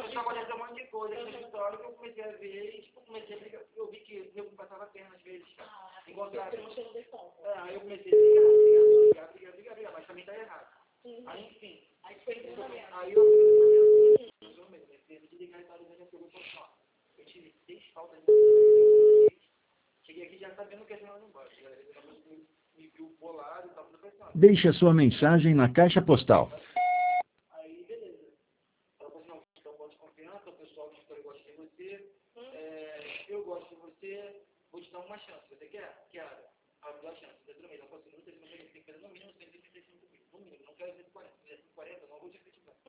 estava olhando um monte de coisa no escritório que eu comecei a ver e, tipo, comecei a brigar. Eu vi que eu passava a perna às vezes, cara. Encontrar. Aí eu comecei a brigar, mas também tá errado. Aí, enfim. Aí foi treinamento. Aí eu fui treinamento. Eu me desligar e tal, eu pegou e falou assim, ó, eu tive 6 faltas de cheguei aqui já sabendo que a gente não gosta. Me viu bolado e tal, tudo pensando. Deixe a sua mensagem na caixa postal. Aí, beleza. Ela falou assim, não, você é um voto de confiança, o pessoal que gosta de você, eu gosto de você, vou te dar uma chance. Você quer? Quero. Ela me deu a chance. Ela falou assim, não sei se você tem que fazer no mínimo 135 mil. No mínimo, não quero 140. Se fizer 140, não vou te criticar.